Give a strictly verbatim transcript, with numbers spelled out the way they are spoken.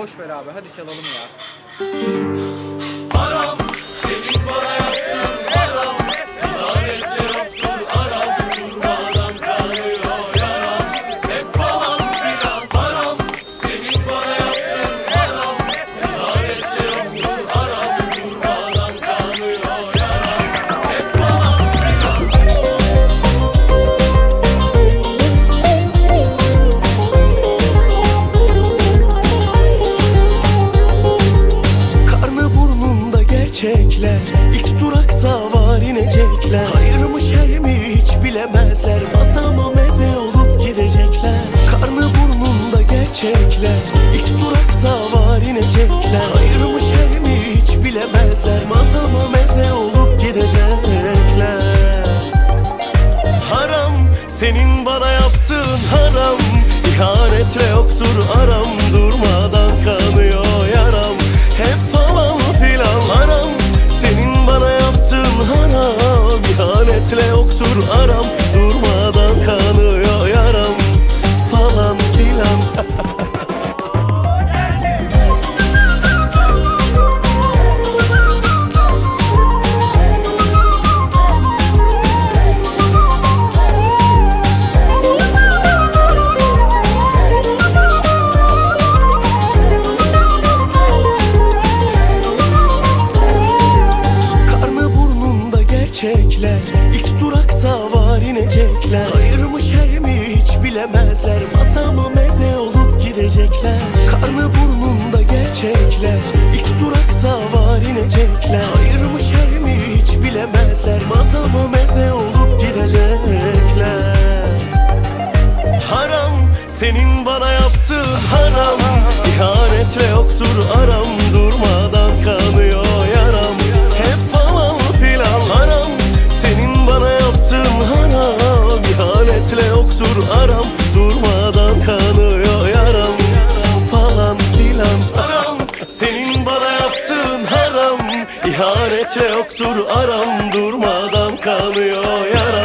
boş ver abi, hadi çalalım ya. Haram, senin bana yaptığın haram. Lanetse yoktur aram. Durmadan kanıyor yaram. Hep falan filan haram. Senin bana yaptığın haram. Lanetse yoktur aram. Durmadan kanıyor yaram. Hep falan filan. Karnı burnunda gerçekler, İlk durakta var inecekler. Hayır mı şer mi hiç bilemezler, Masama meze olup gidecekler. Karnı burnunda gerçekler, İlk durakta var inecekler. Hayır mı şer mi hiç bilemezler, Masama meze olup gidecekler. Haram, senin bana yaptığın haram. İhanetle yoktur aram. Durmadan kanıyor yaram. Hep falan filan haram. Senin bana yaptığın haram. İhanetle yoktur aram. Durmadan kanıyor yaram. Falan filan. Gerçekler, İlk durakta var inecekler. Hayır mı şer mi hiç bilemezler, Masama meze olup gidecekler. Karnı burnunda gerçekler, İlk durakta var inecekler. Hayır mı şer mi hiç bilemezler, Masama meze olup gidecekler. Haram, senin bana yaptığın haram. İhanetle yoktur aram. Durmadan kanıyor yaram. Hep falan filan haram. Senin bana yaptığın haram. İhanetle yoktur aram. Durmadan kanıyor yaram. Falan filan haram. Senin bana yaptığın haram. İhanetle yoktur aram. Durmadan kanıyor yaram.